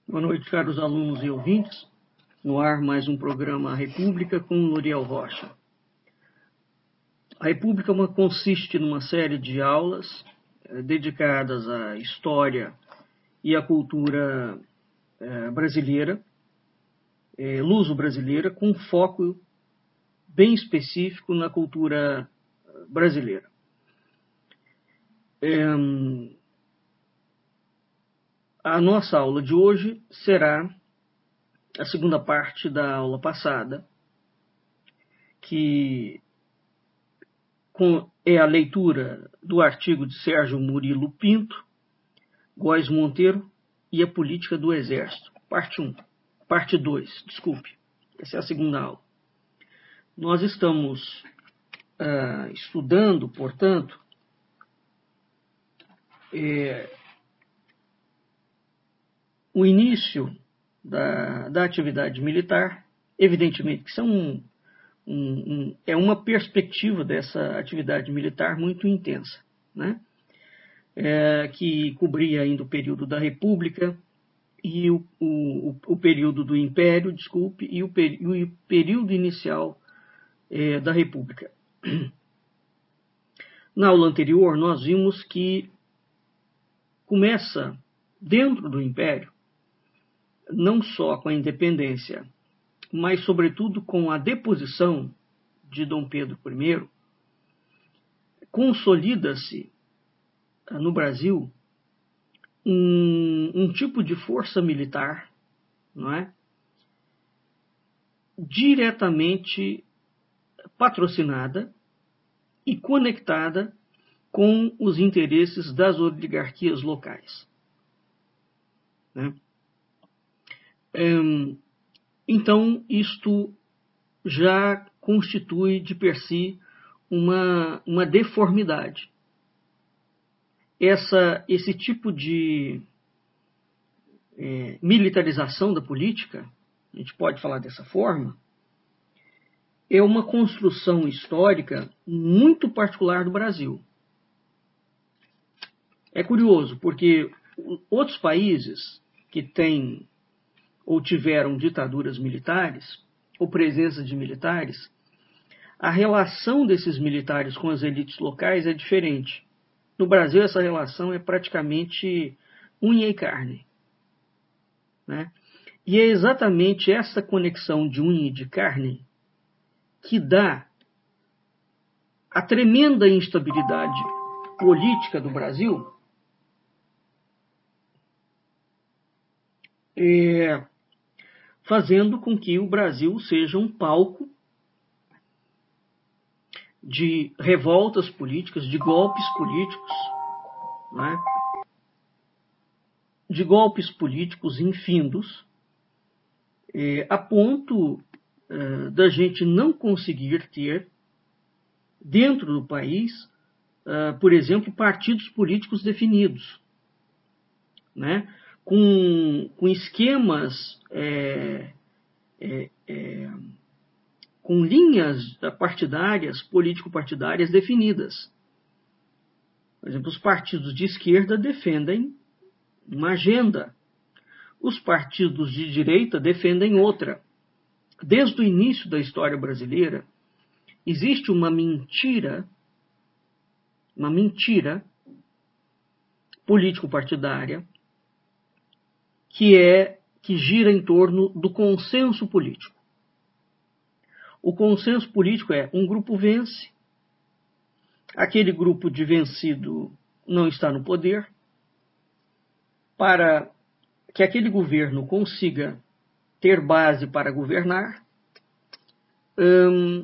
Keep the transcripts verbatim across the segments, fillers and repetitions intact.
Boa noite, caros alunos e ouvintes. No ar, mais um programa República com Loriel Rocha. A República consiste numa série de aulas eh, dedicadas à história e à cultura eh, brasileira, eh, luso-brasileira, com foco bem específico na cultura brasileira. Eh, a nossa aula de hoje será a segunda parte da aula passada, que é a leitura do artigo de Sérgio Murilo Pinto, Góes Monteiro e a Política do Exército, parte um, parte dois, desculpe, essa é a segunda aula. Nós estamos uh, estudando, portanto, é, o início da, da atividade militar, evidentemente que são um, um, um, é uma perspectiva dessa atividade militar muito intensa, né? É, que cobria ainda o período da República e o, o, o período do Império, desculpe, e o, e o período inicial é, da República. Na aula anterior, nós vimos que começa dentro do Império, não só com a independência, mas sobretudo com a deposição de Dom Pedro I, consolida-se no Brasil um, um tipo de força militar, não é? Diretamente patrocinada e conectada com os interesses das oligarquias locais, né? Então, isto já constitui de per si uma, uma deformidade. Essa, esse tipo de é, militarização da política, a gente pode falar dessa forma, é uma construção histórica muito particular do Brasil. É curioso, porque outros países que têm ou tiveram ditaduras militares, ou presença de militares, a relação desses militares com as elites locais é diferente. No Brasil, essa relação é praticamente unha e carne, né? E é exatamente essa conexão de unha e de carne que dá a tremenda instabilidade política do Brasil, é, fazendo com que o Brasil seja um palco de revoltas políticas, de golpes políticos, né? De golpes políticos infindos, é, a ponto é, da gente não conseguir ter, dentro do país, é, por exemplo, partidos políticos definidos, né? com, com esquemas, é, é, é, com linhas partidárias, político-partidárias definidas. Por exemplo, os partidos de esquerda defendem uma agenda. Os partidos de direita defendem outra. Desde o início da história brasileira, existe uma mentira, uma mentira político-partidária que é que gira em torno do consenso político. O consenso político é: um grupo vence, aquele grupo de vencido não está no poder, para que aquele governo consiga ter base para governar, hum,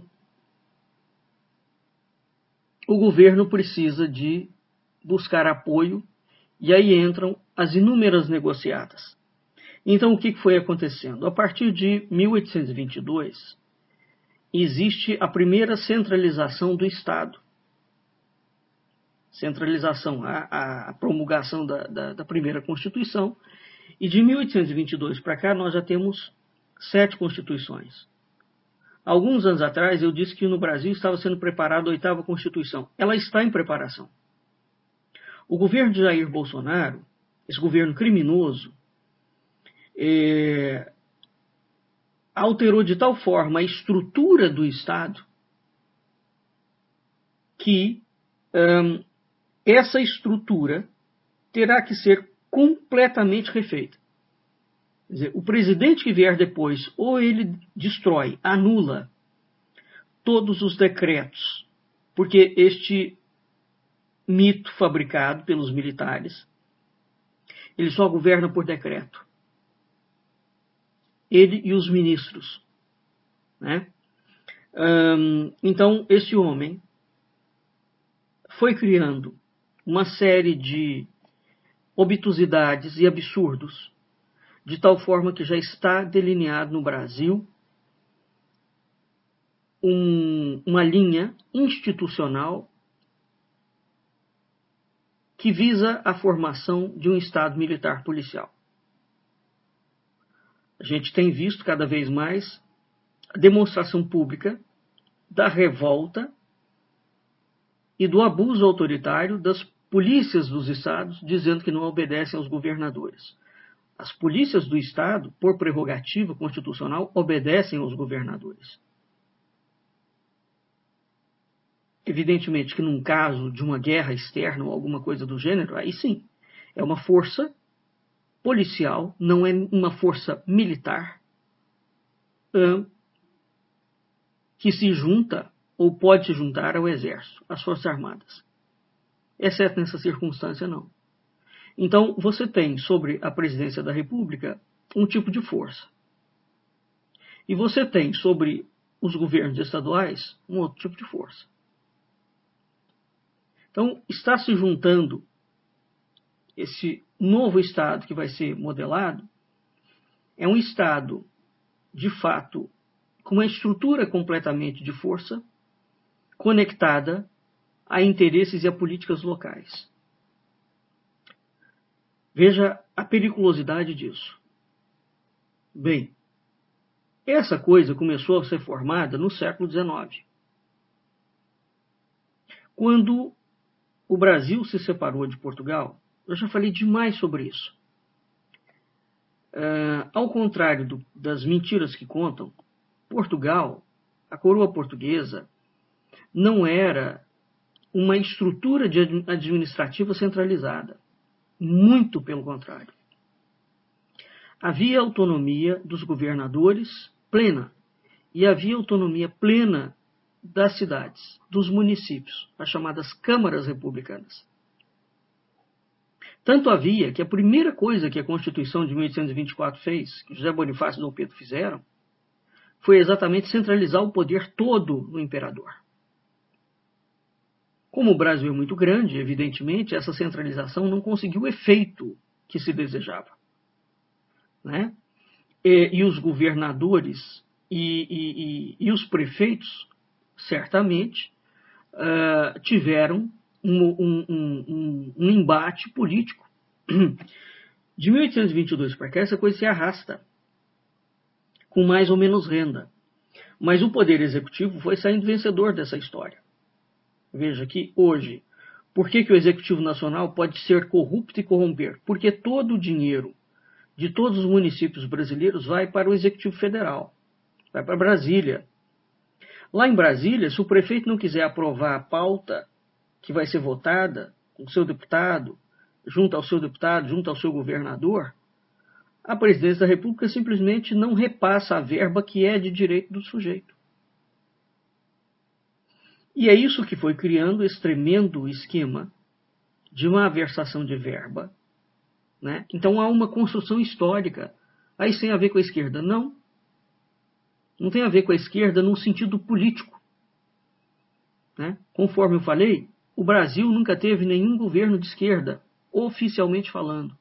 o governo precisa de buscar apoio, e aí entram as inúmeras negociatas. Então, o que foi acontecendo? A partir de mil oitocentos e vinte e dois, existe a primeira centralização do Estado. Centralização, a, a promulgação da, da, da primeira Constituição. E de mil oitocentos e vinte e dois para cá, nós já temos sete constituições. Alguns anos atrás, eu disse que no Brasil estava sendo preparada a oitava Constituição. Ela está em preparação. O governo de Jair Bolsonaro, esse governo criminoso, é, alterou de tal forma a estrutura do Estado que hum, essa estrutura terá que ser completamente refeita. Quer dizer, o presidente que vier depois, ou ele destrói, anula todos os decretos, porque este mito fabricado pelos militares, ele só governa por decreto. Ele e os ministros. Né? Hum, então, esse homem foi criando uma série de obtusidades e absurdos, de tal forma que já está delineado no Brasil um, uma linha institucional que visa a formação de um Estado militar policial. A gente tem visto cada vez mais a demonstração pública da revolta e do abuso autoritário das polícias dos estados, dizendo que não obedecem aos governadores. As polícias do Estado, por prerrogativa constitucional, obedecem aos governadores. Evidentemente que num caso de uma guerra externa ou alguma coisa do gênero, aí sim, é uma força policial, não é uma força militar hum, que se junta ou pode se juntar ao exército, às forças armadas. Exceto nessa circunstância, não. Então, você tem sobre a presidência da República um tipo de força. E você tem sobre os governos estaduais um outro tipo de força. Então, está se juntando esse novo Estado que vai ser modelado, é um Estado, de fato, com uma estrutura completamente de força, conectada a interesses e a políticas locais. Veja a periculosidade disso. Bem, essa coisa começou a ser formada no século dezenove, quando o Brasil se separou de Portugal. Eu já falei demais sobre isso. Uh, ao contrário do, das mentiras que contam, Portugal, a coroa portuguesa, não era uma estrutura administrativa centralizada. Muito pelo contrário. Havia autonomia dos governadores plena e havia autonomia plena das cidades, dos municípios, as chamadas câmaras republicanas. Tanto havia que a primeira coisa que a Constituição de mil oitocentos e vinte e quatro fez, que José Bonifácio e Dom Pedro fizeram, foi exatamente centralizar o poder todo no imperador. Como o Brasil é muito grande, evidentemente, essa centralização não conseguiu o efeito que se desejava. Né? E, e os governadores e, e, e, e os prefeitos, certamente, uh, tiveram um, um, um, um embate político. De mil oitocentos e vinte e dois para cá, essa coisa se arrasta, com mais ou menos renda. Mas o Poder Executivo foi saindo vencedor dessa história. Veja que hoje, por que, que o Executivo Nacional pode ser corrupto e corromper? Porque todo o dinheiro de todos os municípios brasileiros vai para o Executivo Federal, vai para Brasília. Lá em Brasília, se o prefeito não quiser aprovar a pauta que vai ser votada com o seu deputado, junto ao seu deputado, junto ao seu governador, a presidência da República simplesmente não repassa a verba que é de direito do sujeito. E é isso que foi criando esse tremendo esquema de uma aversação de verba. Né? Então há uma construção histórica. Aí isso tem a ver com a esquerda? Não. Não tem a ver com a esquerda no sentido político. Né? Conforme eu falei, o Brasil nunca teve nenhum governo de esquerda, oficialmente falando.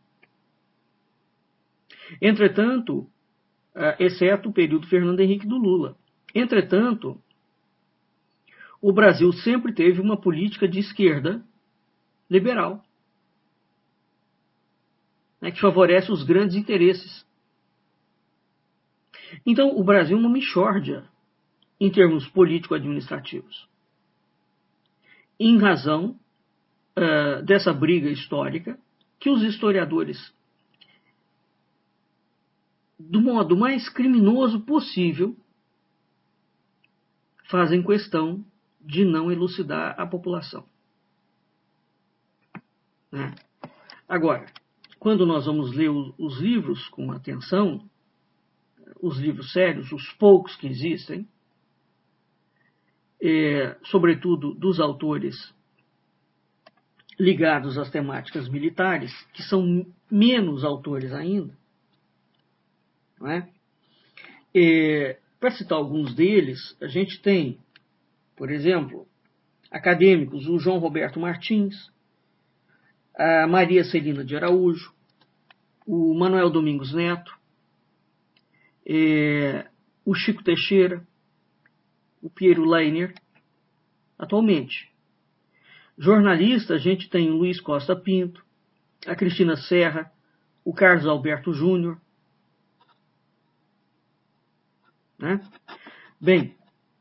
Entretanto, exceto o período Fernando Henrique do Lula. Entretanto, o Brasil sempre teve uma política de esquerda liberal, né, que favorece os grandes interesses. Então, o Brasil é uma mixórdia em termos político-administrativos, em razão uh, dessa briga histórica que os historiadores do modo mais criminoso possível, fazem questão de não elucidar a população. Né? Agora, quando nós vamos ler os livros com atenção, os livros sérios, os poucos que existem, é, sobretudo dos autores ligados às temáticas militares, que são menos autores ainda, não é? É, para citar alguns deles, a gente tem, por exemplo, acadêmicos, o João Roberto Martins, a Maria Celina de Araújo, o Manuel Domingos Neto, é, o Chico Teixeira, o Piero Leiner, atualmente. Jornalista, a gente tem o Luiz Costa Pinto, a Cristina Serra, o Carlos Alberto Júnior. Né? Bem,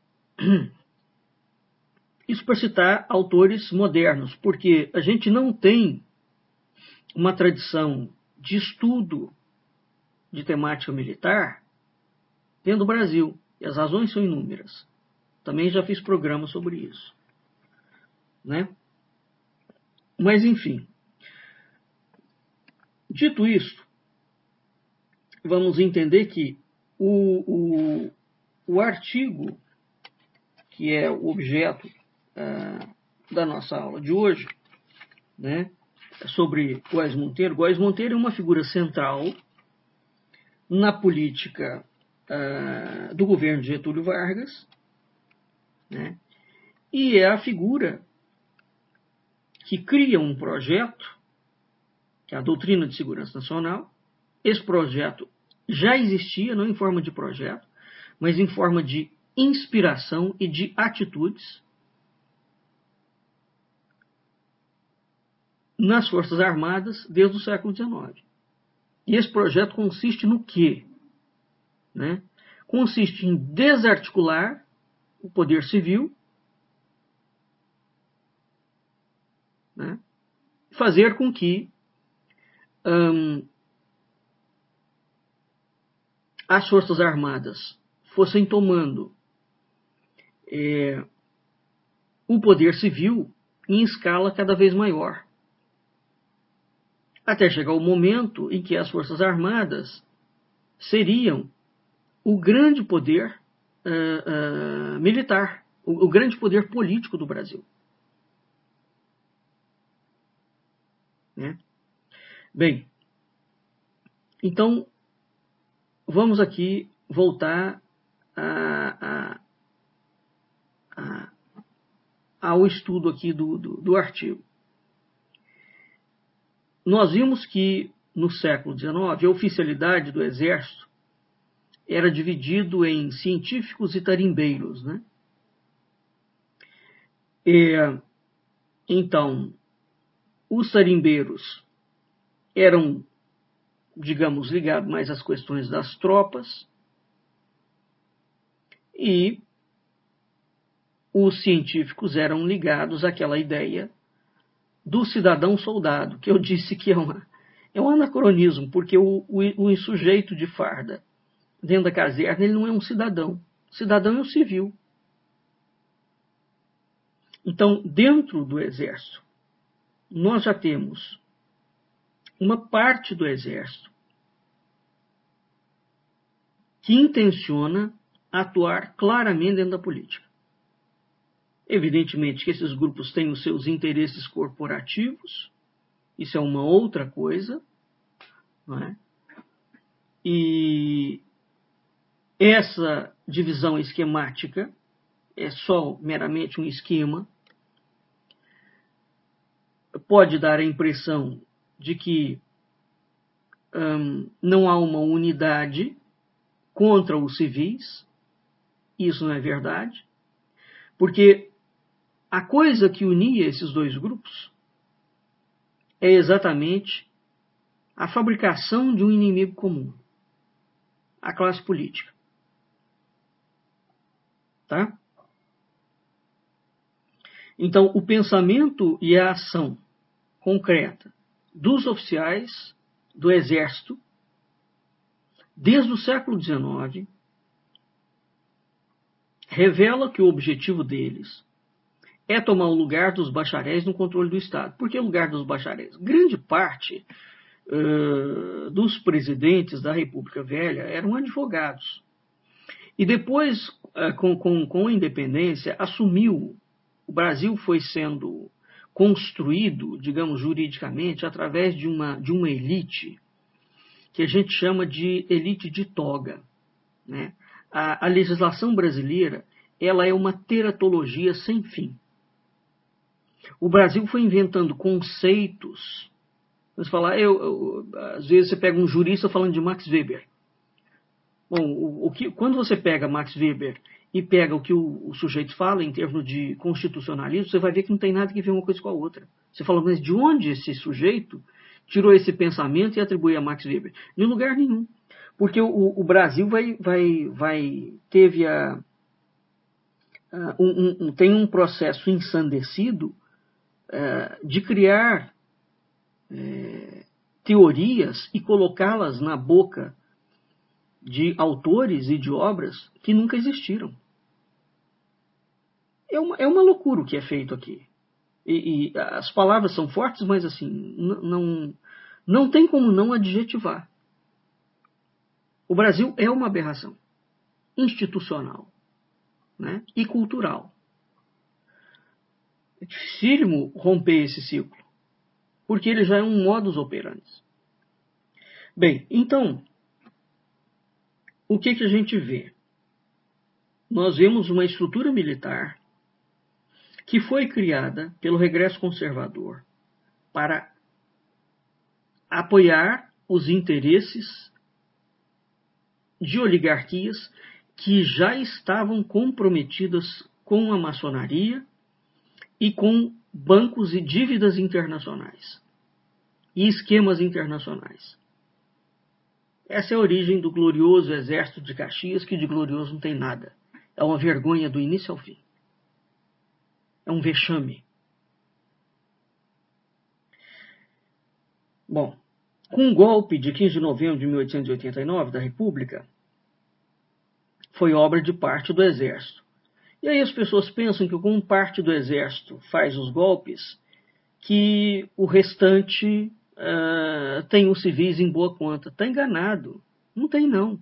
isso para citar autores modernos, porque a gente não tem uma tradição de estudo de temática militar dentro do Brasil, e as razões são inúmeras. Também já fiz programa sobre isso. Né? Mas, enfim, dito isso, vamos entender que o, o, o artigo, que é o objeto uh, da nossa aula de hoje, né, sobre Góes Monteiro. Góes Monteiro é uma figura central na política uh, do governo de Getúlio Vargas, né, e é a figura que cria um projeto, que é a Doutrina de Segurança Nacional. Esse projeto já existia, não em forma de projeto, mas em forma de inspiração e de atitudes nas Forças Armadas desde o século dezenove. E esse projeto consiste no quê? Né? Consiste em desarticular o poder civil, né? Fazer com que hum, as Forças Armadas fossem tomando é, o poder civil em escala cada vez maior. Até chegar o momento em que as Forças Armadas seriam o grande poder uh, uh, militar, o, o grande poder político do Brasil. Né? Bem, então vamos aqui voltar a, a, a, ao estudo aqui do, do, do artigo. Nós vimos que no século dezenove a oficialidade do Exército era dividido em científicos e tarimbeiros. Né? E, então, os tarimbeiros eram, digamos, ligados mais às questões das tropas, e os científicos eram ligados àquela ideia do cidadão soldado, que eu disse que é, uma, é um anacronismo, porque o, o, o sujeito de farda dentro da caserna, ele não é um cidadão. O cidadão é o civil. Então, dentro do Exército, nós já temos uma parte do Exército que intenciona atuar claramente dentro da política. Evidentemente que esses grupos têm os seus interesses corporativos, isso é uma outra coisa, não é? E essa divisão esquemática é só meramente um esquema, pode dar a impressão de que hum, não há uma unidade contra os civis. Isso não é verdade, porque a coisa que unia esses dois grupos é exatamente a fabricação de um inimigo comum, a classe política. Tá? Então, o pensamento e a ação concreta dos oficiais do Exército desde o século dezenove, revela que o objetivo deles é tomar o lugar dos bacharéis no controle do Estado. Por que o lugar dos bacharéis? Grande parte uh, dos presidentes da República Velha eram advogados. E depois, uh, com, com, com a independência, assumiu, o Brasil foi sendo construído, digamos, juridicamente, através de uma, de uma elite que a gente chama de elite de toga, né? A, a legislação brasileira, ela é uma teratologia sem fim. O Brasil foi inventando conceitos. Você fala, eu, eu, às vezes você pega um jurista falando de Max Weber. Bom, o, o que, quando você pega Max Weber e pega o que o, o sujeito fala em termos de constitucionalismo, você vai ver que não tem nada que ver uma coisa com a outra. Você fala, mas de onde esse sujeito tirou esse pensamento e atribui a Max Weber? De lugar nenhum. Porque o, o Brasil vai, vai, vai, teve a, a um, um, tem um processo ensandecido uh, de criar uh, teorias e colocá-las na boca de autores e de obras que nunca existiram. É uma, é uma loucura o que é feito aqui. E, e as palavras são fortes, mas assim, não, não tem como não adjetivar. O Brasil é uma aberração institucional, né, e cultural. É dificílimo romper esse ciclo, porque ele já é um modus operandi. Bem, então, o que, que a gente vê? Nós vemos uma estrutura militar que foi criada pelo regresso conservador para apoiar os interesses de oligarquias que já estavam comprometidas com a maçonaria e com bancos e dívidas internacionais e esquemas internacionais. Essa é a origem do glorioso exército de Caxias, que de glorioso não tem nada. É uma vergonha do início ao fim. É um vexame. Bom, com o golpe de quinze de novembro de mil oitocentos e oitenta e nove da República, foi obra de parte do Exército. E aí as pessoas pensam que como parte do Exército faz os golpes, que o restante uh, tem os civis em boa conta. Está enganado. Não tem, não.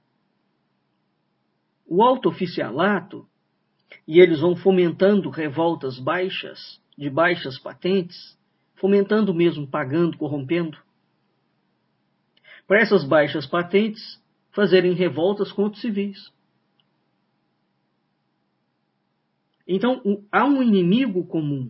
O alto oficialato, e eles vão fomentando revoltas baixas, de baixas patentes, fomentando mesmo, pagando, corrompendo, para essas baixas patentes fazerem revoltas contra os civis. Então, há um inimigo comum,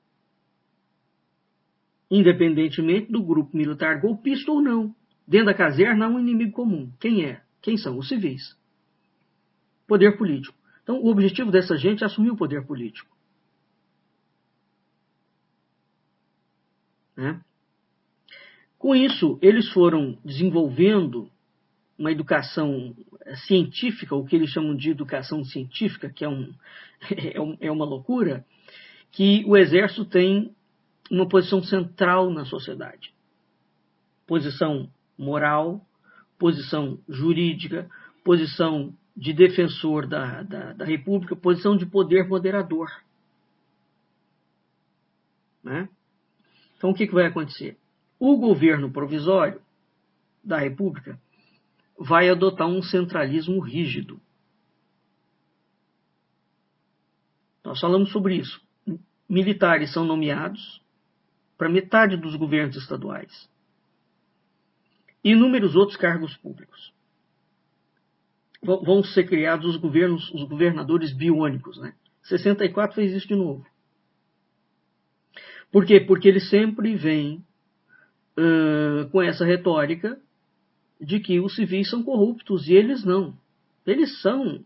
independentemente do grupo militar golpista ou não. Dentro da caserna há um inimigo comum. Quem é? Quem são? Os civis. Poder político. Então, o objetivo dessa gente é assumir o poder político. Né? Com isso, eles foram desenvolvendo uma educação científica, o que eles chamam de educação científica, que é, um, é uma loucura, que o Exército tem uma posição central na sociedade. Posição moral, posição jurídica, posição de defensor da, da, da República, posição de poder moderador. Né? Então, o que, que vai acontecer? O governo provisório da República vai adotar um centralismo rígido. Nós falamos sobre isso. Militares são nomeados para metade dos governos estaduais. E inúmeros outros cargos públicos. Vão ser criados os governos, os governadores biônicos, né? sessenta e quatro fez isso de novo. Por quê? Porque eles sempre vêm uh, com essa retórica de que os civis são corruptos, e eles não. Eles são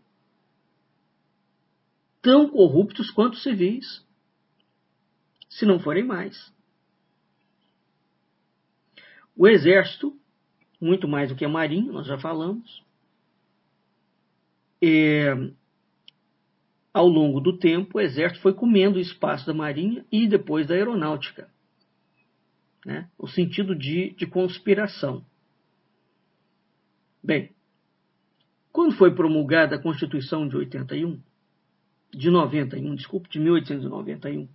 tão corruptos quanto os civis, se não forem mais. O Exército, muito mais do que a Marinha, nós já falamos, é, ao longo do tempo, o Exército foi comendo o espaço da Marinha e depois da Aeronáutica, né? O sentido de, de conspiração. Bem, quando foi promulgada a Constituição de oitenta e um, de noventa e um, desculpe, de mil oitocentos e noventa e um,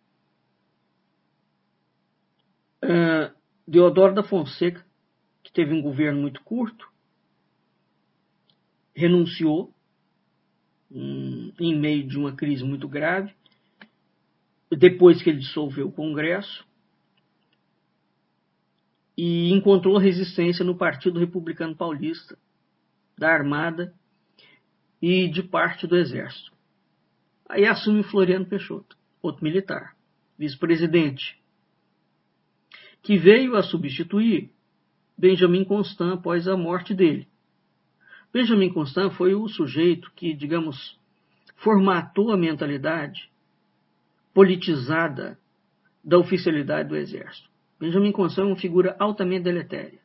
uh, Deodoro da Fonseca, que teve um governo muito curto, renunciou um, em meio de uma crise muito grave, depois que ele dissolveu o Congresso, e encontrou resistência no Partido Republicano Paulista, da Armada e de parte do Exército. Aí assume Floriano Peixoto, outro militar, vice-presidente, que veio a substituir Benjamin Constant após a morte dele. Benjamin Constant foi o sujeito que, digamos, formatou a mentalidade politizada da oficialidade do Exército. Benjamin Constant é uma figura altamente deletéria.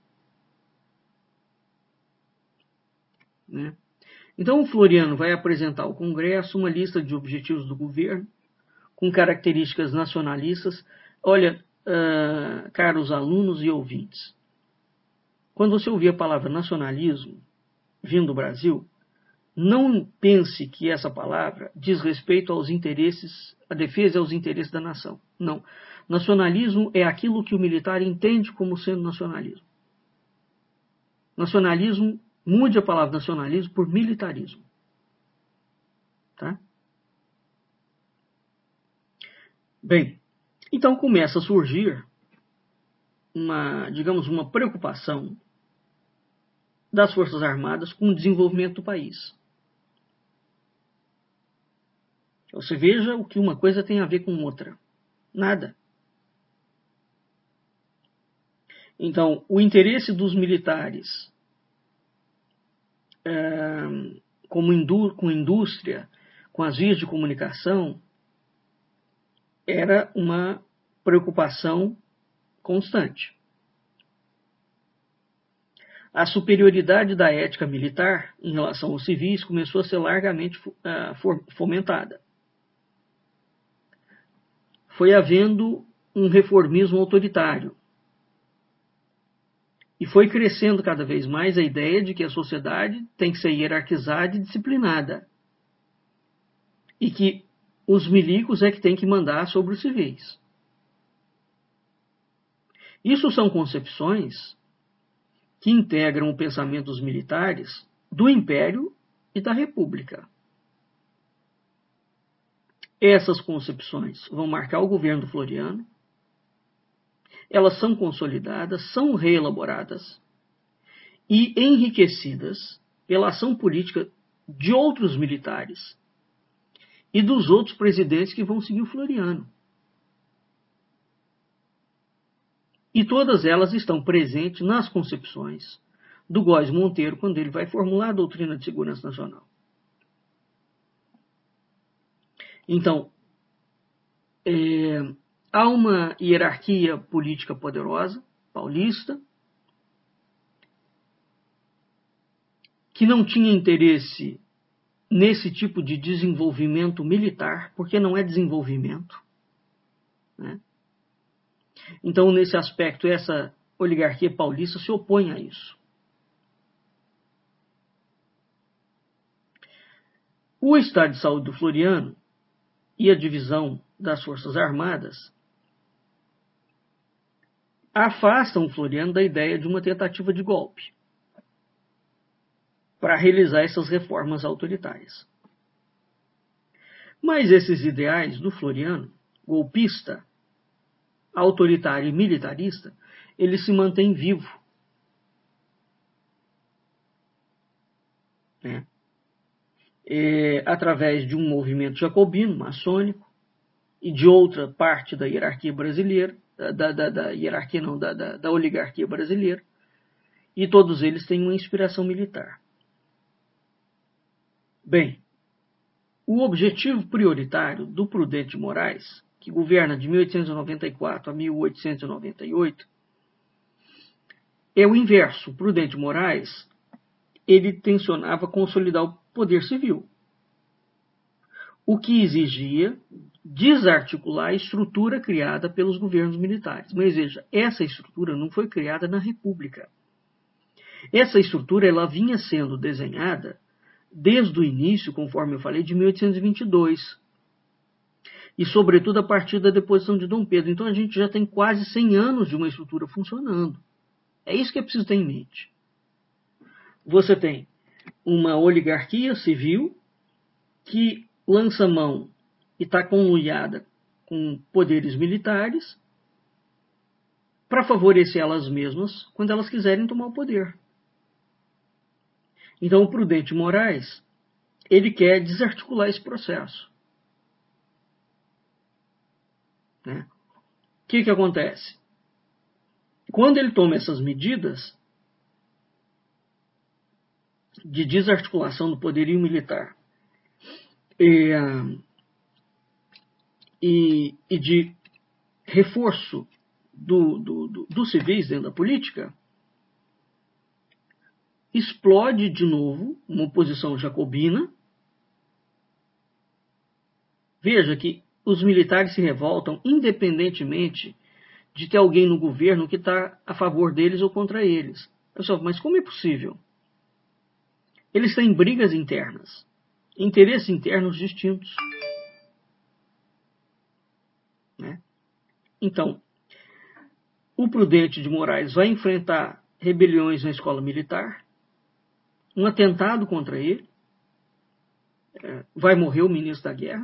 Né? Então, o Floriano vai apresentar ao Congresso uma lista de objetivos do governo, com características nacionalistas. Olha, uh, caros alunos e ouvintes, quando você ouvir a palavra nacionalismo vindo do Brasil, não pense que essa palavra diz respeito aos interesses, a defesa aos interesses da nação. Não. Nacionalismo é aquilo que o militar entende como sendo nacionalismo. Nacionalismo, mude a palavra nacionalismo por militarismo. Tá? Bem, então começa a surgir uma, digamos, uma preocupação das Forças Armadas com o desenvolvimento do país. Você veja o que uma coisa tem a ver com outra. Nada. Então, o interesse dos militares é, como indú- com indústria, com as vias de comunicação, era uma preocupação constante. A superioridade da ética militar em relação aos civis começou a ser largamente uh, fomentada. Foi havendo um reformismo autoritário. E foi crescendo cada vez mais a ideia de que a sociedade tem que ser hierarquizada e disciplinada. E que os milicos é que têm que mandar sobre os civis. Isso são concepções que integram o pensamento dos militares do Império e da República. Essas concepções vão marcar o governo do Floriano, elas são consolidadas, são reelaboradas e enriquecidas pela ação política de outros militares e dos outros presidentes que vão seguir o Floriano. E todas elas estão presentes nas concepções do Góes Monteiro quando ele vai formular a doutrina de segurança nacional. Então, é, há uma hierarquia política poderosa, paulista, que não tinha interesse nesse tipo de desenvolvimento militar, porque não é desenvolvimento, né? Então, nesse aspecto, essa oligarquia paulista se opõe a isso. O estado de saúde do Floriano e a divisão das Forças Armadas afastam o Floriano da ideia de uma tentativa de golpe para realizar essas reformas autoritárias. Mas esses ideais do Floriano, golpista, autoritário e militarista, ele se mantém vivo. Né? É, através de um movimento jacobino, maçônico, e de outra parte da hierarquia brasileira, da, da, da hierarquia não, da, da, da oligarquia brasileira, e todos eles têm uma inspiração militar. Bem, o objetivo prioritário do Prudente de Moraes, que governa de mil oitocentos e noventa e quatro a mil oitocentos e noventa e oito, é o inverso. O Prudente de Moraes, ele tensionava consolidar o poder civil, o que exigia desarticular a estrutura criada pelos governos militares. Mas veja, essa estrutura não foi criada na República. Essa estrutura ela vinha sendo desenhada desde o início, conforme eu falei, de mil oitocentos e vinte e dois. E, sobretudo, a partir da deposição de Dom Pedro. Então, a gente já tem quase cem anos de uma estrutura funcionando. É isso que é preciso ter em mente. Você tem uma oligarquia civil que lança mão e está conluiada com poderes militares para favorecer elas mesmas quando elas quiserem tomar o poder. Então, o Prudente Moraes, ele quer desarticular esse processo. Né? O que, que acontece? Quando ele toma essas medidas de desarticulação do poderio militar e, e, e de reforço do, do, do, dos civis dentro da política, explode de novo uma oposição jacobina. Veja que os militares se revoltam independentemente de ter alguém no governo que está a favor deles ou contra eles. Pessoal, mas como é possível? Eles têm brigas internas, interesses internos distintos. Né? Então, o Prudente de Moraes vai enfrentar rebeliões na escola militar, um atentado contra ele, vai morrer o ministro da Guerra,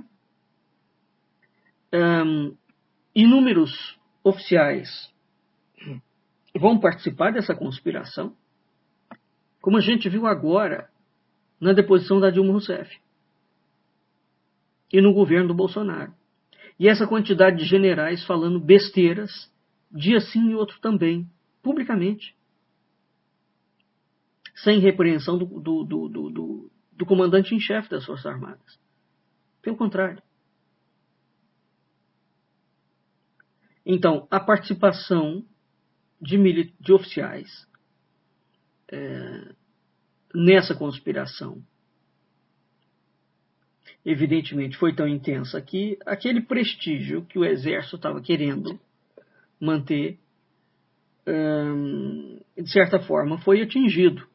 um, inúmeros oficiais vão participar dessa conspiração, como a gente viu agora na deposição da Dilma Rousseff e no governo do Bolsonaro. E essa quantidade de generais falando besteiras, dia sim e outro também, publicamente, sem repreensão do, do, do, do, do, do comandante em chefe das Forças Armadas. Pelo contrário. Então, a participação de, mili- de oficiais é, nessa conspiração, evidentemente, foi tão intensa que aquele prestígio que o Exército estava querendo manter, hum, de certa forma, foi atingido.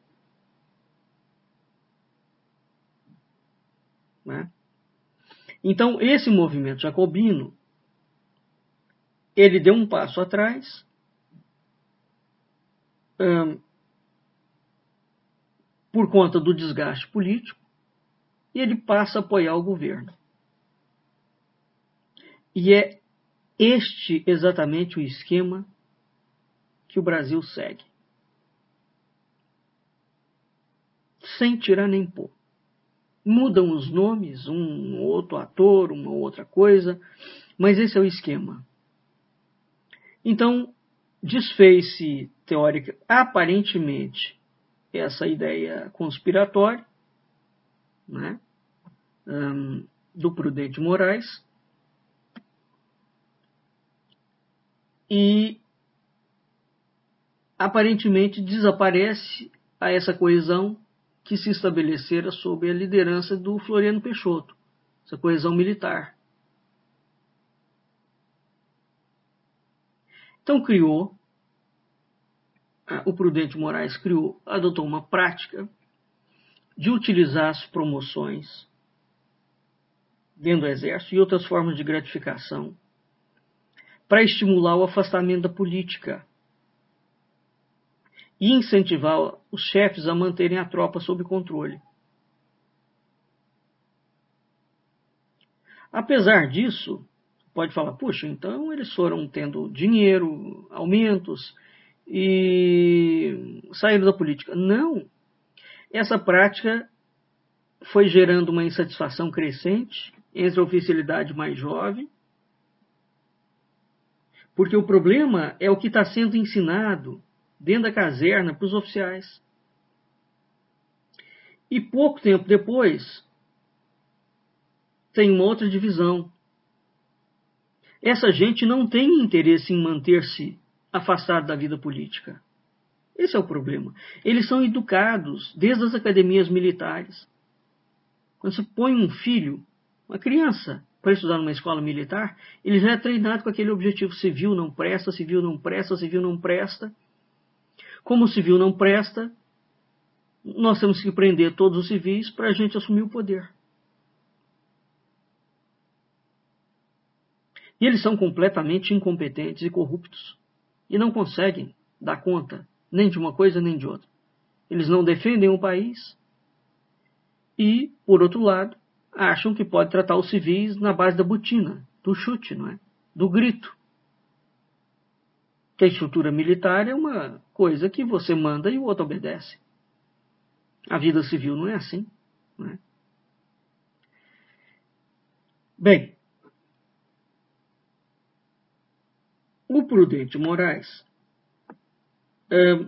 Né? Então, esse movimento jacobino, ele deu um passo atrás, hum, por conta do desgaste político, e ele passa a apoiar o governo. E é este exatamente o esquema que o Brasil segue. Sem tirar nem pôr. Mudam os nomes, um outro ator, uma outra coisa, mas esse é o esquema. Então, desfez-se teórica, aparentemente, essa ideia conspiratória, né, um, do Prudente Moraes, e aparentemente desaparece a essa coesão que se estabelecera sob a liderança do Floriano Peixoto, essa coesão militar. Então criou, o Prudente Moraes criou, adotou uma prática de utilizar as promoções dentro do Exército e outras formas de gratificação para estimular o afastamento da política e incentivar os chefes a manterem a tropa sob controle. Apesar disso, pode falar, puxa, então eles foram tendo dinheiro, aumentos e saíram da política. Não. Essa prática foi gerando uma insatisfação crescente entre a oficialidade mais jovem, porque o problema é o que está sendo ensinado dentro da caserna para os oficiais. E pouco tempo depois, tem uma outra divisão. Essa gente não tem interesse em manter-se afastado da vida política. Esse é o problema. Eles são educados desde as academias militares. Quando você põe um filho, uma criança, para estudar numa escola militar, ele já é treinado com aquele objetivo: civil não presta, civil não presta, civil não presta. Como o civil não presta, nós temos que prender todos os civis para a gente assumir o poder. E eles são completamente incompetentes e corruptos. E não conseguem dar conta nem de uma coisa nem de outra. Eles não defendem o país e, por outro lado, acham que pode tratar os civis na base da botina, do chute, não é? Do grito. Que a estrutura militar é uma coisa que você manda e o outro obedece. A vida civil não é assim, não é? Bem, o Prudente Moraes é,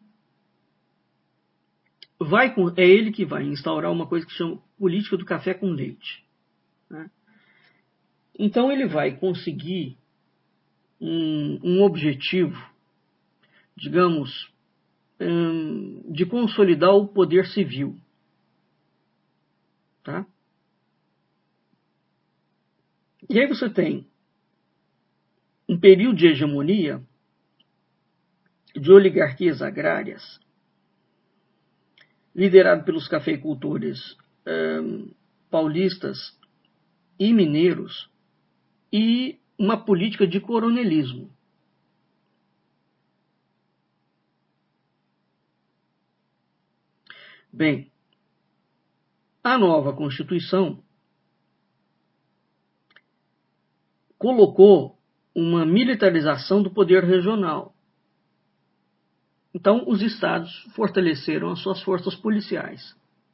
vai, é ele que vai instaurar uma coisa que chama política do café com leite. Né? Então ele vai conseguir um, um objetivo, digamos, um, de consolidar o poder civil. Tá? E aí você tem um período de hegemonia de oligarquias agrárias, liderado pelos cafeicultores um, paulistas e mineiros, e uma política de coronelismo. Bem, a nova Constituição colocou uma militarização do poder regional. Então, os estados fortaleceram as suas forças policiais.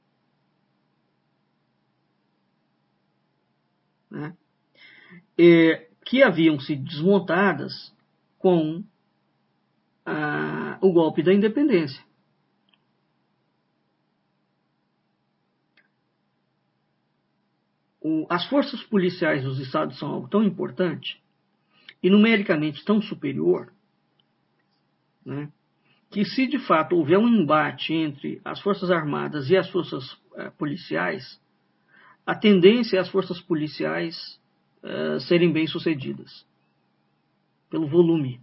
Né? E, que haviam sido desmontadas com a, o golpe da independência. O, as forças policiais dos estados são algo tão importante e numericamente tão superior, né, que se de fato houver um embate entre as forças armadas e as forças uh, policiais, a tendência é as forças policiais uh, serem bem-sucedidas, pelo volume.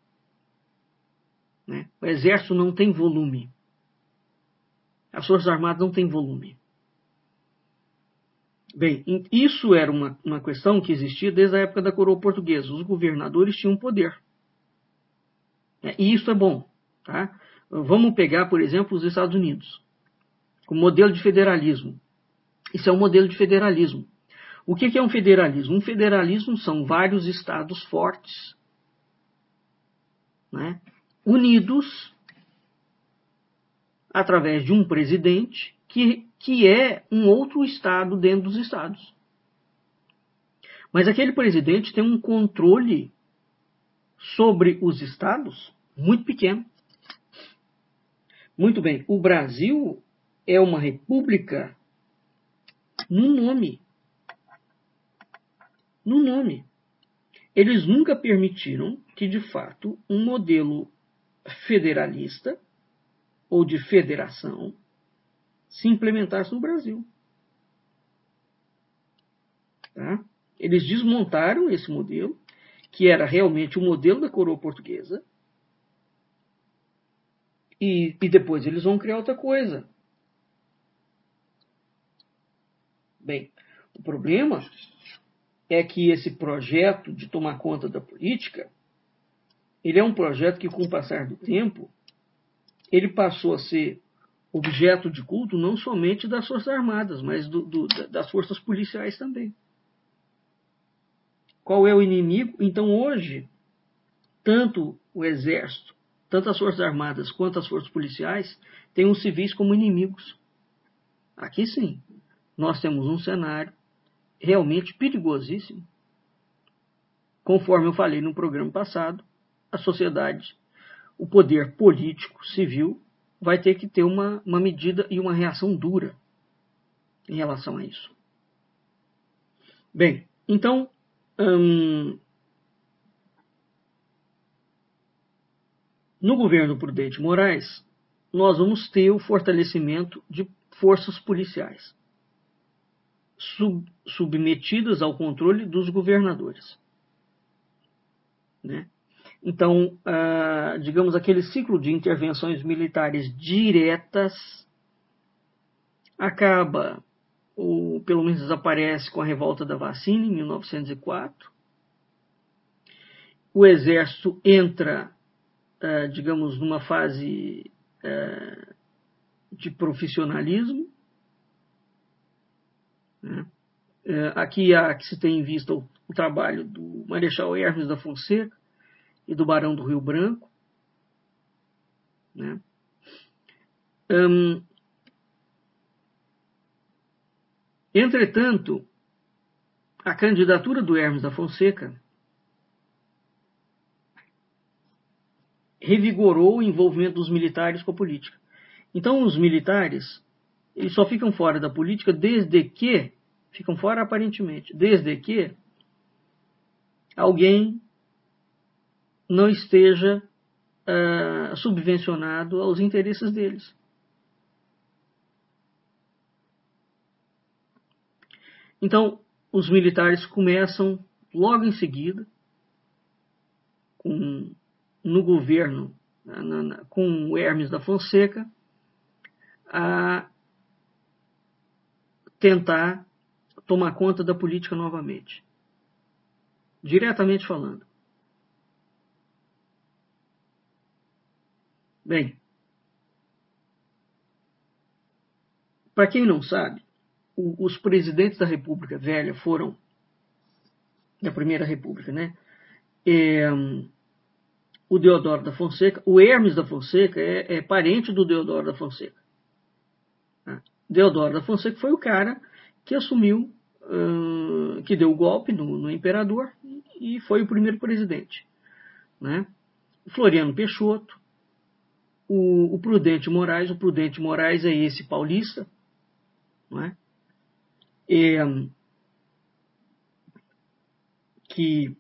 Né? O exército não tem volume. As forças armadas não têm volume. Bem, isso era uma, uma questão que existia desde a época da coroa portuguesa. Os governadores tinham poder. E isso é bom. Tá? Vamos pegar, por exemplo, os Estados Unidos. O modelo de federalismo. Isso é um modelo de federalismo. O que é um federalismo? Um federalismo são vários estados fortes, né, unidos através de um presidente que, que é um outro estado dentro dos estados. Mas aquele presidente tem um controle sobre os estados muito pequeno. Muito bem, o Brasil é uma república no nome. No nome. Eles nunca permitiram que, de fato, um modelo federalista ou de federação se implementasse no Brasil. Tá? Eles desmontaram esse modelo, que era realmente o modelo da coroa portuguesa, e, e depois eles vão criar outra coisa. Bem, o problema é que esse projeto de tomar conta da política, ele é um projeto que, com o passar do tempo, ele passou a ser objeto de culto não somente das Forças Armadas, mas do, do, das forças policiais também. Qual é o inimigo? Então, hoje, tanto o Exército, tanto as Forças Armadas quanto as forças policiais têm os civis como inimigos. Aqui sim, nós temos um cenário realmente perigosíssimo. Conforme eu falei no programa passado, a sociedade, o poder político, civil, vai ter que ter uma, uma medida e uma reação dura em relação a isso. Bem, então, hum, no governo Prudente Moraes, nós vamos ter o fortalecimento de forças policiais sub, submetidas ao controle dos governadores. Né? Então, ah, digamos, aquele ciclo de intervenções militares diretas acaba, ou pelo menos desaparece com a revolta da vacina, em mil novecentos e quatro. O exército entra, eh, digamos, numa fase eh, de profissionalismo, né? Eh, aqui há que se tem em vista o, o trabalho do Marechal Hermes da Fonseca e do Barão do Rio Branco, né? Hum, entretanto, a candidatura do Hermes da Fonseca revigorou o envolvimento dos militares com a política. Então, os militares eles só ficam fora da política desde que, ficam fora aparentemente, desde que alguém não esteja uh, subvencionado aos interesses deles. Então, os militares começam logo em seguida, com, no governo, na, na, com o Hermes da Fonseca, a tentar tomar conta da política novamente, diretamente falando. Bem, para quem não sabe, o, os presidentes da República Velha foram, da Primeira República, né? É, o Deodoro da Fonseca, o Hermes da Fonseca é, é parente do Deodoro da Fonseca. Tá? Deodoro da Fonseca foi o cara que assumiu, uh, que deu o golpe no, no imperador e foi o primeiro presidente, né? Floriano Peixoto, o, o Prudente Moraes, o Prudente Moraes é esse paulista, não é? É, que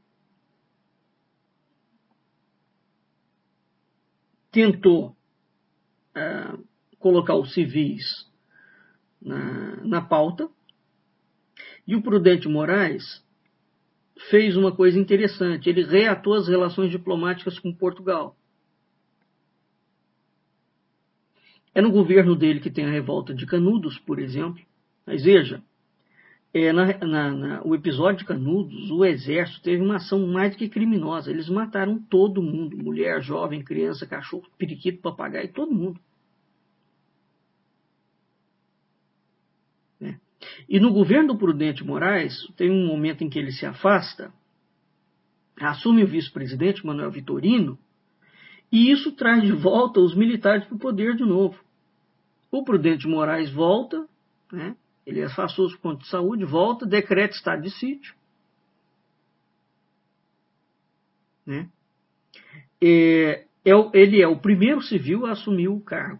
tentou uh, colocar os civis na, na pauta, e o Prudente Moraes fez uma coisa interessante, ele reatou as relações diplomáticas com Portugal. É no governo dele que tem a revolta de Canudos, por exemplo, mas veja, é, na, na, na, o episódio de Canudos, o exército teve uma ação mais do que criminosa, eles mataram todo mundo, mulher, jovem, criança, cachorro, periquito, papagaio, todo mundo. Né? E no governo do Prudente Moraes, tem um momento em que ele se afasta, assume o vice-presidente, Manuel Vitorino, e isso traz de volta os militares para o poder de novo. O Prudente Moraes volta, né? Ele afastou-se por conta de saúde, volta, decreta estado de sítio. Né? É, é, ele é o primeiro civil a assumir o cargo.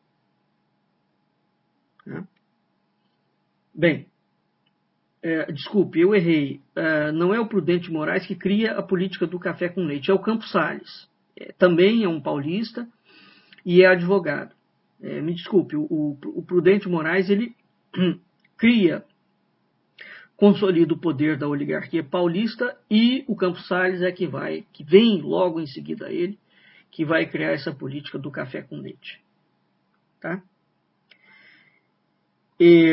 Né? Bem, é, desculpe, eu errei. É, não é o Prudente Moraes que cria a política do café com leite, é o Campos Salles. É, também é um paulista e é advogado. É, me desculpe, o, o, o Prudente Moraes, ele cria, consolida o poder da oligarquia paulista, e o Campos Salles é que vai, que vem logo em seguida a ele, que vai criar essa política do café com leite. Tá? E,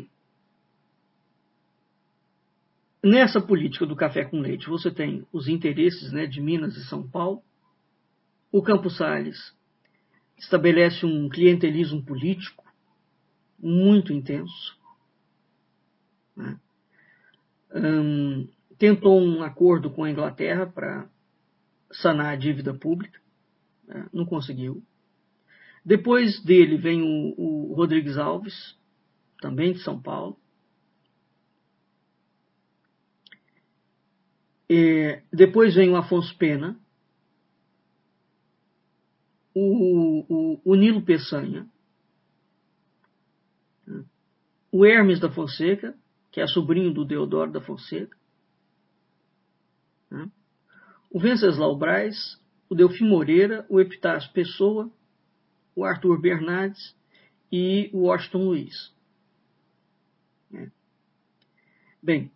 nessa política do café com leite, você tem os interesses, né, de Minas e São Paulo. O Campos Salles estabelece um clientelismo político muito intenso. Né? Um, tentou um acordo com a Inglaterra para sanar a dívida pública, né? Não conseguiu. Depois dele vem o, o Rodrigues Alves, também de São Paulo. E depois vem o Afonso Pena, o, o, o Nilo Peçanha, né? O Hermes da Fonseca, que é sobrinho do Deodoro da Fonseca, né? O Venceslau Braz, o Delfim Moreira, o Epitácio Pessoa, o Arthur Bernardes e o Washington Luiz. Né? Bem,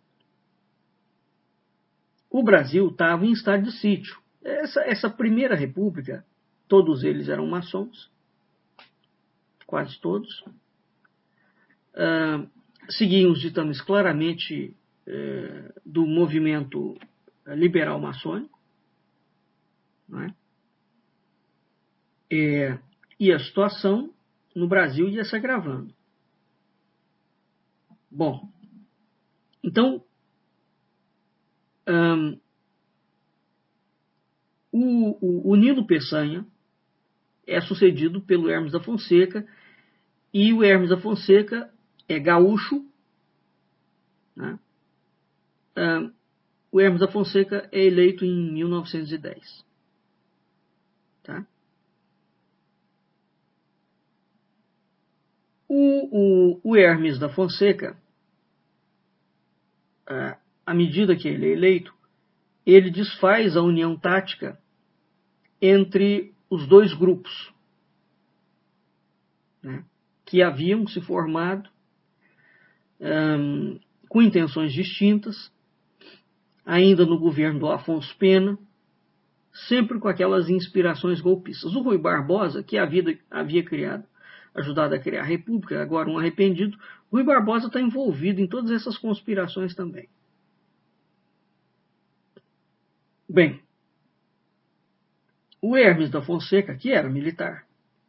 o Brasil estava em estado de sítio. Essa, essa primeira república, todos eles eram maçons, quase todos. uh, seguiam os ditames claramente uh, do movimento liberal maçônico, não é? É, e a situação no Brasil ia se agravando. Bom, então, um, o, o, o Nilo Peçanha é sucedido pelo Hermes da Fonseca, e o Hermes da Fonseca é gaúcho, né? Um, o Hermes da Fonseca é eleito em mil novecentos e dez. Tá? O, o, o Hermes da Fonseca, à medida que ele é eleito, ele desfaz a união tática entre os dois grupos, né, que haviam se formado um, com intenções distintas, ainda no governo do Afonso Pena, sempre com aquelas inspirações golpistas. O Rui Barbosa, que havia, havia criado, ajudado a criar a República, agora um arrependido, Rui Barbosa está envolvido em todas essas conspirações também. Bem, o Hermes da Fonseca, que era militar,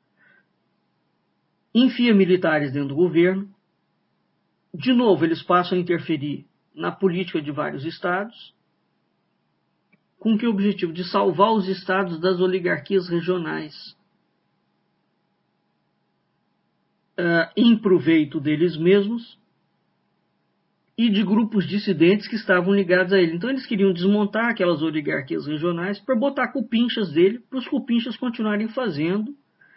enfia militares dentro do governo. De novo, eles passam a interferir na política de vários estados, com que objetivo? De salvar os estados das oligarquias regionais, uh, em proveito deles mesmos e de grupos dissidentes que estavam ligados a ele. Então eles queriam desmontar aquelas oligarquias regionais para botar cupinchas dele, para os cupinchas continuarem fazendo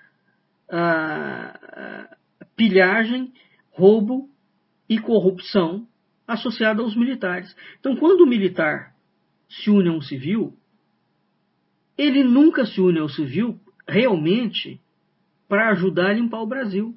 uh, pilhagem, roubo e corrupção associada aos militares. Então, quando o militar se une a um civil, ele nunca se une ao civil realmente para ajudar a limpar o Brasil.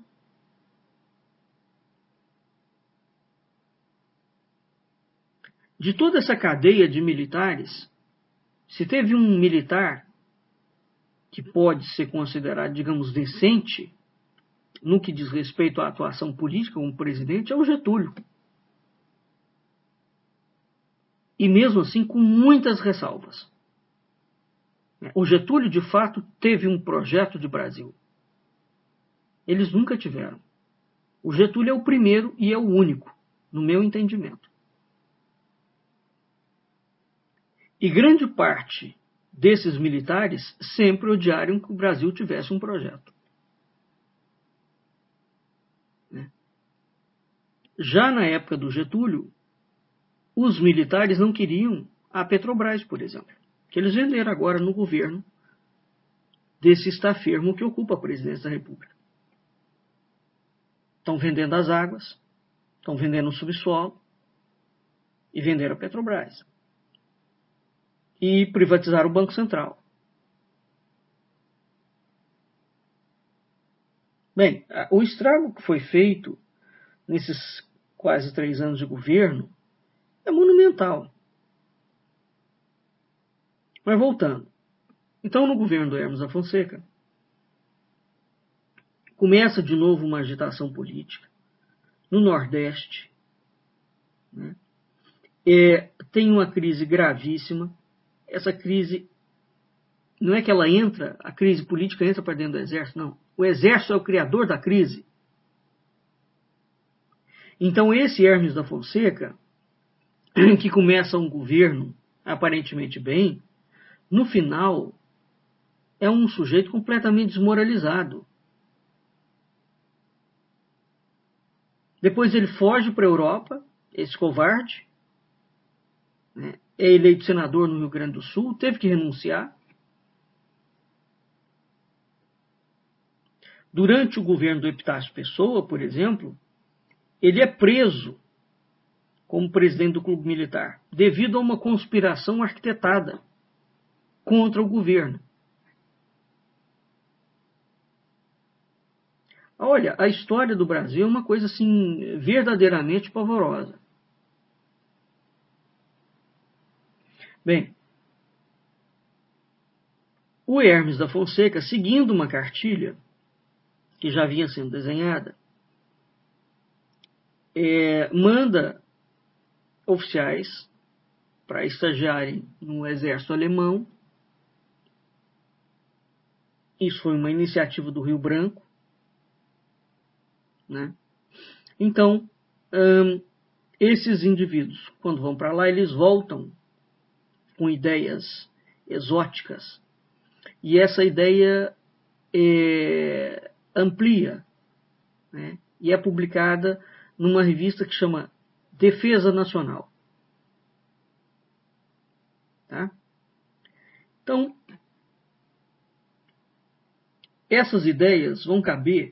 De toda essa cadeia de militares, se teve um militar que pode ser considerado, digamos, decente, no que diz respeito à atuação política como presidente, é o Getúlio. E mesmo assim, com muitas ressalvas. O Getúlio, de fato, teve um projeto de Brasil. Eles nunca tiveram. O Getúlio é o primeiro e é o único, no meu entendimento. E grande parte desses militares sempre odiaram que o Brasil tivesse um projeto. Já na época do Getúlio, os militares não queriam a Petrobras, por exemplo, que eles venderam agora no governo desse estafermo que ocupa a presidência da República. Estão vendendo as águas, estão vendendo o subsolo e venderam a Petrobras. E privatizaram o Banco Central. Bem, o estrago que foi feito nesses quase três anos de governo é monumental. Mas voltando. Então, no governo do Hermes da Fonseca, começa de novo uma agitação política no Nordeste. Né? É, tem uma crise gravíssima. Essa crise, não é que ela entra, a crise política entra para dentro do Exército, não. O Exército é o criador da crise. Então, esse Hermes da Fonseca, que começa um governo aparentemente bem, no final é um sujeito completamente desmoralizado. Depois ele foge para a Europa, esse covarde, né? É eleito senador no Rio Grande do Sul, teve que renunciar. Durante o governo do Epitácio Pessoa, por exemplo, ele é preso como presidente do Clube Militar, devido a uma conspiração arquitetada contra o governo. Olha, a história do Brasil é uma coisa assim verdadeiramente pavorosa. Bem, o Hermes da Fonseca, seguindo uma cartilha que já vinha sendo desenhada, é, manda oficiais para estagiarem no exército alemão. Isso foi uma iniciativa do Rio Branco, né? Então, hum, esses indivíduos, quando vão para lá, eles voltam com ideias exóticas. E essa ideia é, amplia, né? E é publicada numa revista que chama Defesa Nacional. Tá? Então, essas ideias vão caber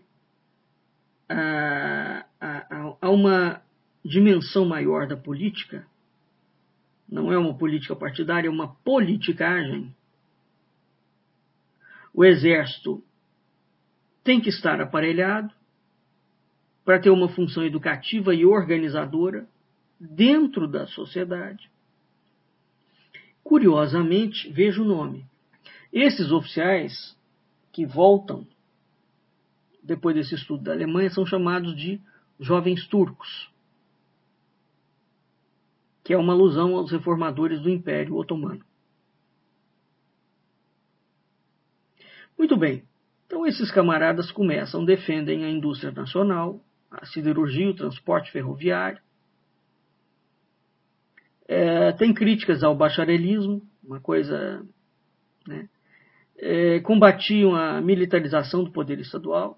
a, a, a uma dimensão maior da política. Não é uma política partidária, é uma politicagem. O exército tem que estar aparelhado para ter uma função educativa e organizadora dentro da sociedade. Curiosamente, veja o nome. Esses oficiais que voltam depois desse estudo da Alemanha são chamados de jovens turcos, que é uma alusão aos reformadores do Império Otomano. Muito bem. Então esses camaradas começam, defendem a indústria nacional, a siderurgia, o transporte ferroviário. É, tem críticas ao bacharelismo, uma coisa, né? É, combatiam a militarização do poder estadual.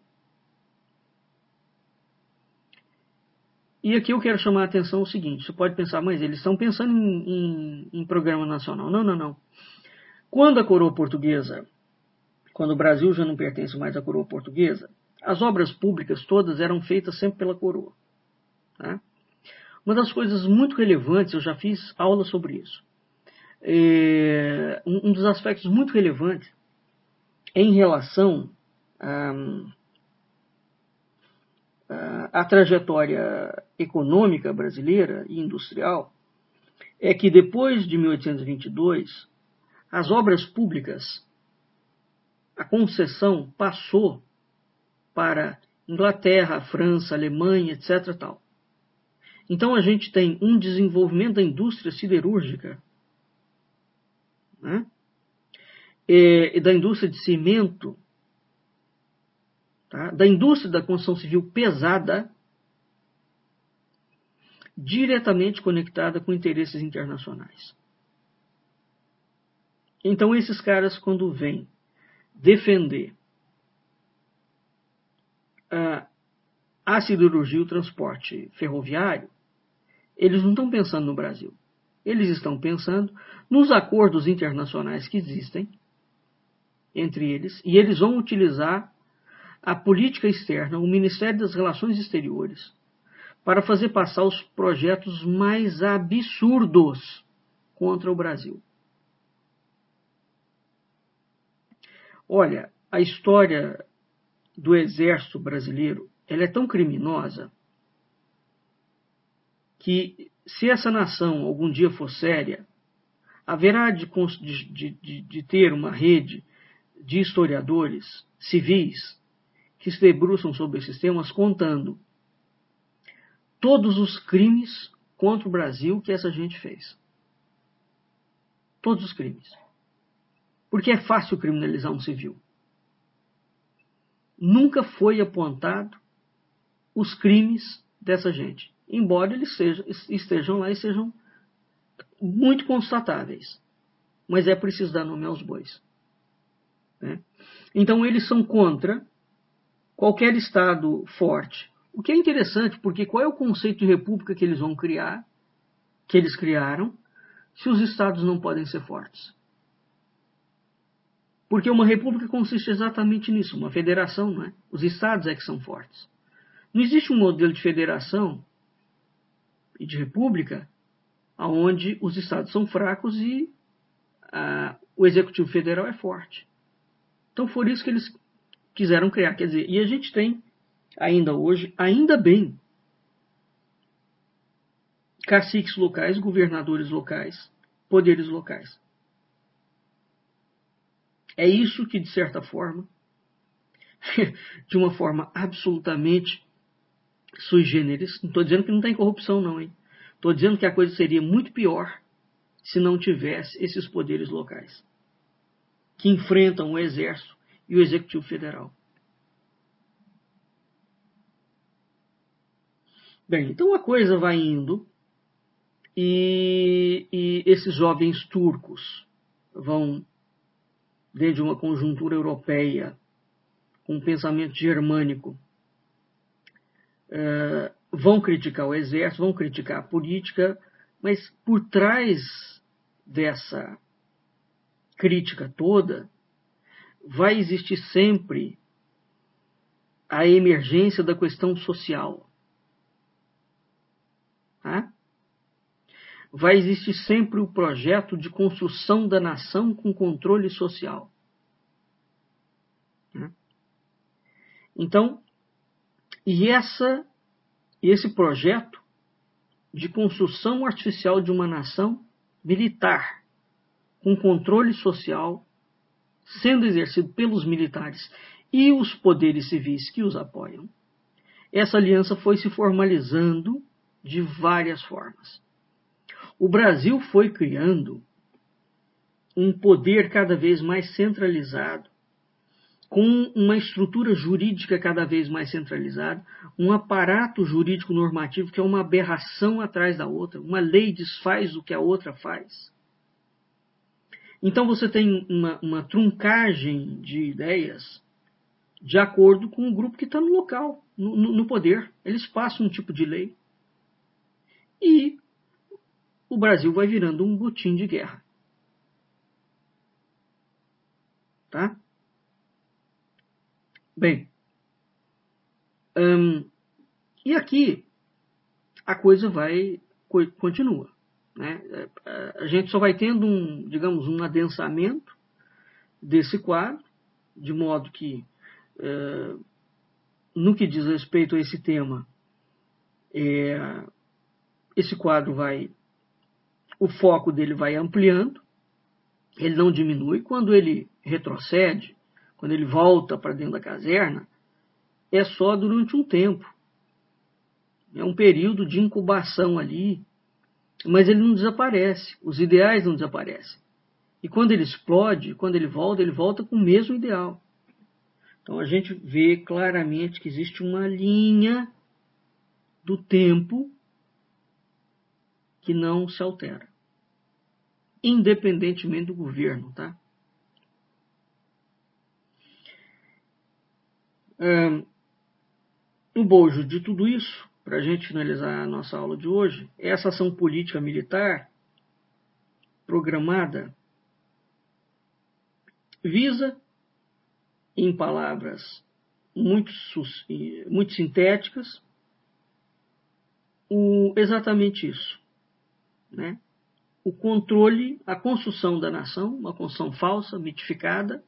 E aqui eu quero chamar a atenção o seguinte: você pode pensar, mas eles estão pensando em, em, em programa nacional. Não, não, não. Quando a coroa portuguesa, quando o Brasil já não pertence mais à coroa portuguesa, as obras públicas todas eram feitas sempre pela coroa. Tá? Uma das coisas muito relevantes, eu já fiz aula sobre isso, é, um dos aspectos muito relevantes em relação à, à, à trajetória econômica brasileira e industrial é que depois de mil oitocentos e vinte e dois, as obras públicas, a concessão passou para Inglaterra, França, Alemanha, etc. Tal. Então a gente tem um desenvolvimento da indústria siderúrgica, né? E da indústria de cimento, tá? Da indústria da construção civil pesada, diretamente conectada com interesses internacionais. Então esses caras, quando vêm defender a, a siderurgia e o transporte ferroviário, eles não estão pensando no Brasil. Eles estão pensando nos acordos internacionais que existem entre eles, e eles vão utilizar a política externa, o Ministério das Relações Exteriores, para fazer passar os projetos mais absurdos contra o Brasil. Olha, a história do exército brasileiro, ela é tão criminosa que, se essa nação algum dia for séria, haverá de, de, de, de ter uma rede de historiadores civis que se debruçam sobre esses temas, contando todos os crimes contra o Brasil que essa gente fez. Todos os crimes. Porque é fácil criminalizar um civil. Nunca foi apontado os crimes dessa gente, embora eles sejam, estejam lá e sejam muito constatáveis. Mas é preciso dar nome aos bois. Né? Então eles são contra qualquer Estado forte. O que é interessante, porque qual é o conceito de república que eles vão criar, que eles criaram, se os Estados não podem ser fortes? Porque uma república consiste exatamente nisso, uma federação, não é? Os Estados é que são fortes. Não existe um modelo de federação e de república onde os Estados são fracos e ah, o Executivo Federal é forte. Então foi isso que eles quiseram criar. Quer dizer, e a gente tem ainda hoje, ainda bem, caciques locais, governadores locais, poderes locais. É isso que, de certa forma, de uma forma absolutamente sui generis. Não estou dizendo que não tem corrupção, não, hein? Estou dizendo que a coisa seria muito pior se não tivesse esses poderes locais, que enfrentam o Exército e o Executivo Federal. Bem, então a coisa vai indo e, e esses jovens turcos vão, dentro de uma conjuntura europeia, com um pensamento germânico, uh, vão criticar o exército, vão criticar a política, mas por trás dessa crítica toda vai existir sempre a emergência da questão social. Tá? Vai existir sempre o projeto de construção da nação com controle social. Tá? Então, e essa, esse projeto de construção artificial de uma nação militar, com controle social, sendo exercido pelos militares e os poderes civis que os apoiam, essa aliança foi se formalizando de várias formas. O Brasil foi criando um poder cada vez mais centralizado, com uma estrutura jurídica cada vez mais centralizada, um aparato jurídico normativo que é uma aberração atrás da outra, uma lei desfaz o que a outra faz. Então você tem uma, uma truncagem de ideias de acordo com o grupo que está no local, no, no, no poder. Eles passam um tipo de lei e o Brasil vai virando um botim de guerra. Tá? Bem, hum, e aqui a coisa vai, continua. Né? A gente só vai tendo um, digamos, um adensamento desse quadro, de modo que, uh, no que diz respeito a esse tema, é, esse quadro vai, o foco dele vai ampliando, ele não diminui. Quando ele retrocede, quando ele volta para dentro da caserna, é só durante um tempo. É um período de incubação ali, mas ele não desaparece, os ideais não desaparecem. E quando ele explode, quando ele volta, ele volta com o mesmo ideal. Então a gente vê claramente que existe uma linha do tempo que não se altera, independentemente do governo, tá? Um, o bojo de tudo isso, para a gente finalizar a nossa aula de hoje, é essa ação política militar programada visa, em palavras muito, muito sintéticas, o, exatamente isso, né? O controle, a construção da nação, uma construção falsa, mitificada.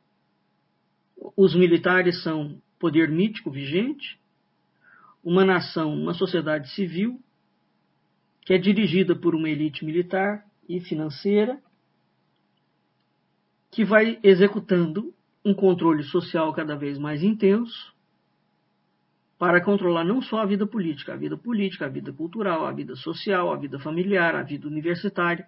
Os militares são poder mítico vigente, uma nação, uma sociedade civil, que é dirigida por uma elite militar e financeira, que vai executando um controle social cada vez mais intenso, para controlar não só a vida política, a vida política, a vida cultural, a vida social, a vida familiar, a vida universitária.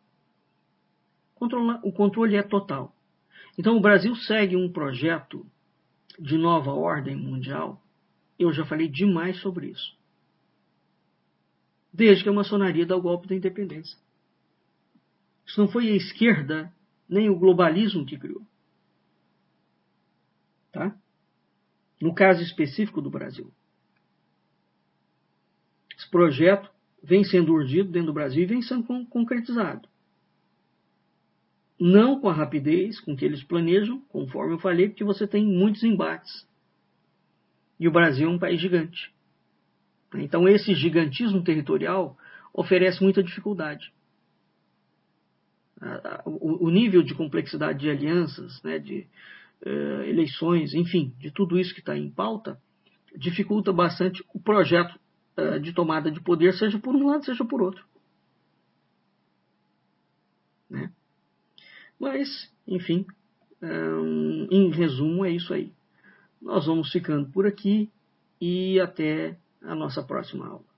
O controle é total. Então o Brasil segue um projeto de nova ordem mundial. Eu já falei demais sobre isso. Desde que a maçonaria dá o golpe da independência. Isso não foi a esquerda, nem o globalismo que criou. Tá? No caso específico do Brasil. Esse projeto vem sendo urdido dentro do Brasil e vem sendo concretizado. Não com a rapidez com que eles planejam, conforme eu falei, porque você tem muitos embates. E o Brasil é um país gigante. Então esse gigantismo territorial oferece muita dificuldade. O nível de complexidade de alianças, né, de uh, eleições, enfim, de tudo isso que está em pauta, dificulta bastante o projeto uh, de tomada de poder, seja por um lado, seja por outro. Né? Mas, enfim, um, em resumo, é isso aí. Nós vamos ficando por aqui e até a nossa próxima aula.